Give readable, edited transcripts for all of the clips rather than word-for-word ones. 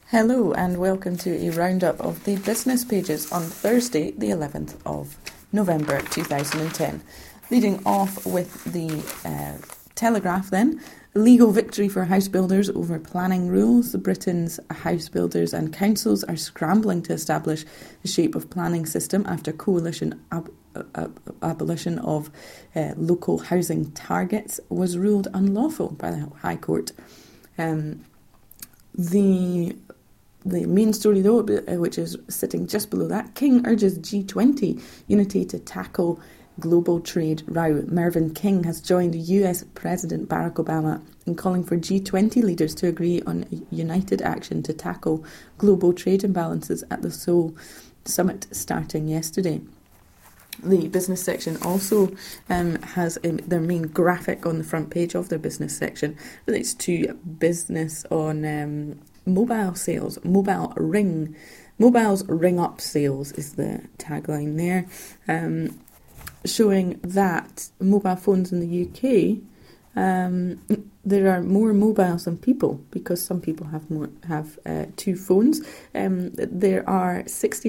Hello and welcome to a roundup of the business pages on Thursday, the 11th of November 2010. Leading off with the Telegraph then. Legal victory for house builders over planning rules. Britain's house builders and councils are scrambling to establish the shape of planning system after coalition abolition of local housing targets was ruled unlawful by the High Court. The main story, though, which is sitting just below that, King urges G20 unity to tackle global trade row. Mervyn King has joined US President Barack Obama in calling for G20 leaders to agree on united action to tackle global trade imbalances at the Seoul summit starting yesterday. The business section also has their main graphic on the front page of their business section relates to business on mobile sales. Mobiles ring up sales is the tagline there, showing that mobile phones in the UK, there are more mobiles than people because some people have two phones. There were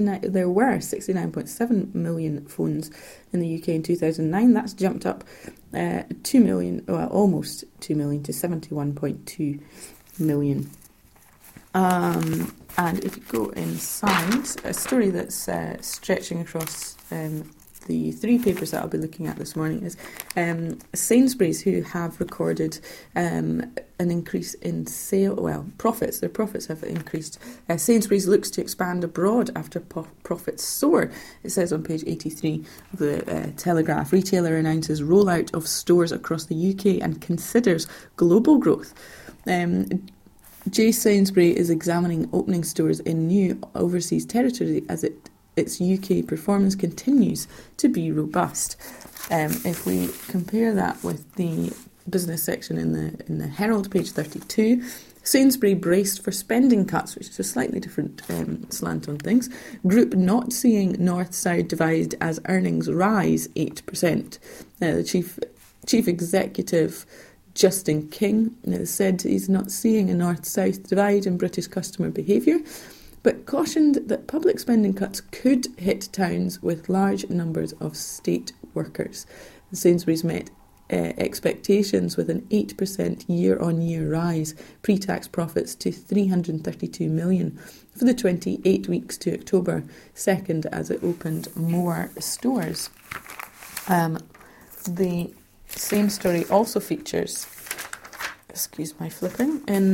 69.7 million phones in the UK in 2009. That's jumped up 2 million, almost 2 million to 71.2 million. And if you go inside, a story that's stretching across the three papers that I'll be looking at this morning is Sainsbury's, who have recorded an increase in profits. Their profits have increased. Sainsbury's looks to expand abroad after profits soar. It says on page 83 of the Telegraph. Retailer announces rollout of stores across the UK and considers global growth. J. Sainsbury is examining opening stores in new overseas territory as its UK performance continues to be robust. If we compare that with the business section in the Herald, page 32, Sainsbury braced for spending cuts, which is a slightly different slant on things. Group not seeing north-south divide as earnings rise 8%. The chief executive Justin King said he's not seeing a north-south divide in British customer behaviour, but cautioned that public spending cuts could hit towns with large numbers of state workers. Sainsbury's met expectations with an 8% year-on-year rise, pre-tax profits to 332 million for the 28 weeks to October 2nd as it opened more stores. The same story also features, excuse my flipping, in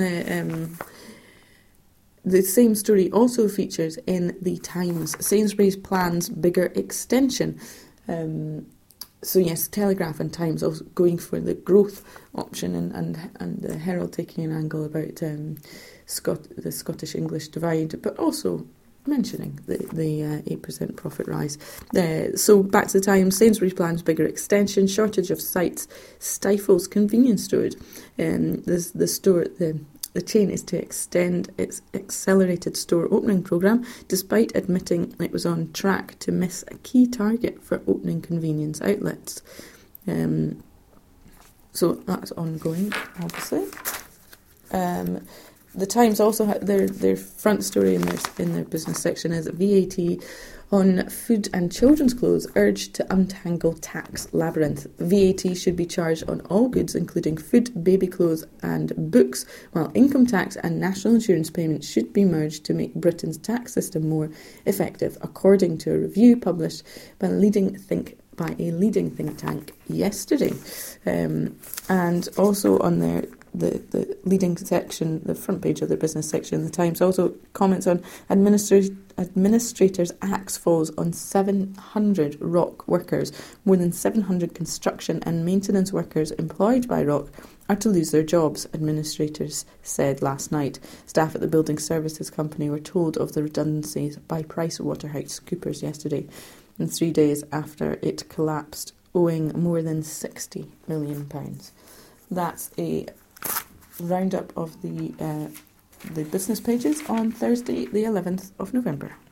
the same story also features in the Times. Sainsbury's plans bigger extension. So yes, Telegraph and Times also going for the growth option, and the Herald taking an angle about the Scottish English divide, but also mentioning the 8% profit rise. So back to the Times. Sainsbury's plans bigger extension. Shortage of sites stifles convenience stores. The chain is to extend its accelerated store opening programme, despite admitting it was on track to miss a key target for opening convenience outlets. So that's ongoing, obviously. The Times also had their front story in their business section is VAT on food and children's clothes urged to untangle tax labyrinth. VAT should be charged on all goods, including food, baby clothes and books, while income tax and national insurance payments should be merged to make Britain's tax system more effective, according to a review published by a leading think tank yesterday. And also on the leading section, the front page of the business section, the Times also comments on administrators' axe falls on 700 ROC workers. More than 700 construction and maintenance workers employed by ROC are to lose their jobs, administrators said last night. Staff at the building services company were told of the redundancies by PricewaterhouseCoopers yesterday, and 3 days after it collapsed, owing more than £60 million. That's a roundup of the business pages on Thursday, the 11th of November.